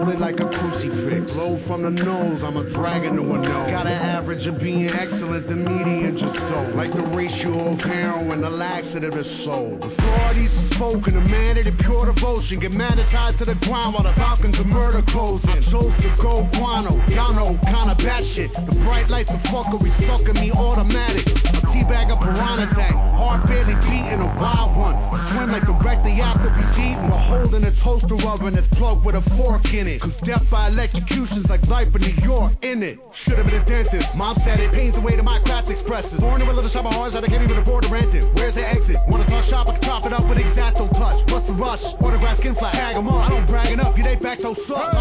folded like a crucifix. Blow from the nose, I'm a dragon to a nose. Got an average of being excellent, the median just don't. Like the ratio of heroin, the laxative is sold. Authorities are spoken, a man of the pure devotion. Get magnetized to the ground while the falcons of murder closing. I chose to go guano, Yano, kinda batshit. The bright lights of fuckery sucking me automatic. A teabag, a piranha tank, heart barely beating, a wild one. Swim like directly after he's eaten. We're holding a toaster oven that's plugged with a fork in it. Cause death by electrocution's like life in New York, in it. Should've been a dentist, mom said it pains the way that my craft expresses. Born in a little shop of horrors that I can't even afford to rent it. Where's the exit? Wanna talk shop, I can chop it up with X-Acto touch. What's the rush? Autograph skin flat, tag 'em up. I don't brag enough, you they back so suck.